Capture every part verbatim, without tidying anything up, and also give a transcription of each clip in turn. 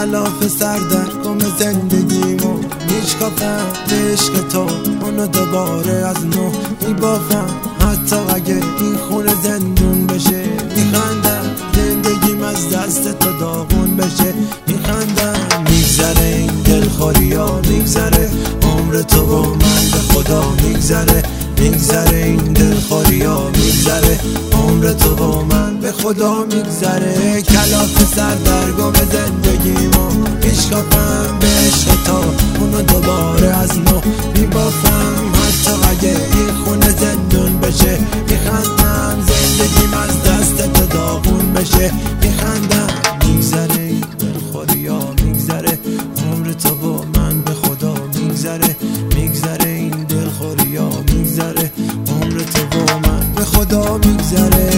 کلاف سردرگم زندگیمو میشکافم به عشق تو، اونو دوباره از نو میبافم. حتی اگه این خونه زندون بشه میخندم، زندگیم از دست تو داغون بشه میخندم. میگذره این دلخوریا، میگذره عمر تو و من به خدا میگذره. میگذره این دلخوریا، میگذره عمر تو و من به خدا میگذره. کلاف سردرگم زندگیمو میشکافم به عشق تو، اونو دوباره از نو میبافم. حتی اگه این خونه زندون بشه میخندم، زندگیم از دست تو داغون بشه میخندم. میگذره این دلخوریا، میگذره عمر تو و من به خدا میگذره. میگذره این دلخوریا، میگذره عمر تو و من به خدا میگذره.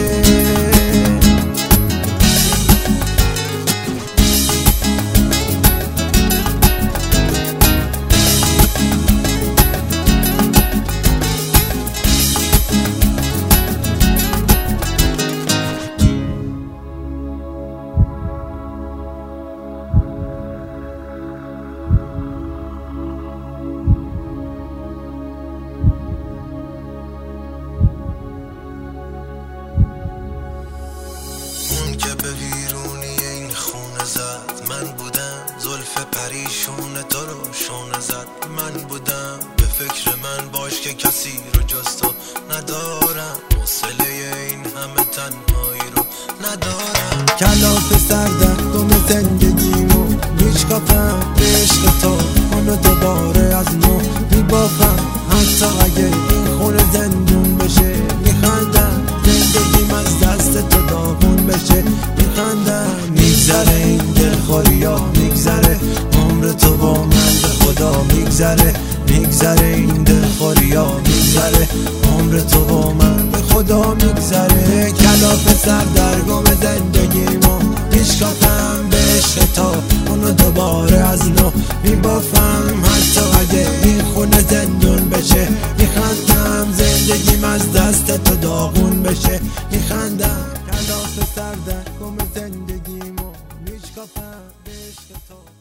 که به ویرونی این خونه زد من بودم، زلف پریشون تو رو شونه زد من بودم. به فکر من باش که کسی رو جز تو ندارم، حوصله این همه تنهایی رو ندارم. کلاف سردرگم زندگیمو میشکافم به عشق تو، اونو دوباره از نو میبافم. حتی اگه این خونه زندون بشه میخندم، زندگیم از دست تو داغون بشه میخندم. میگذره این دلخوریا، میگذره عمر تو با من به خدا میگذره. میگذره این دلخوریا، میگذره عمر تو با من به خدا میگذره. کلاف سردرگم زندگیمو میشکافم به عشق تو، اونو دوباره از نو میبافم. حتی اگه این خونه زندون بشه میخندم، زندگیم از دست تو داغون بشه میخندم. کلاف سردرگم زندگیمو میشکافم به عشق تو.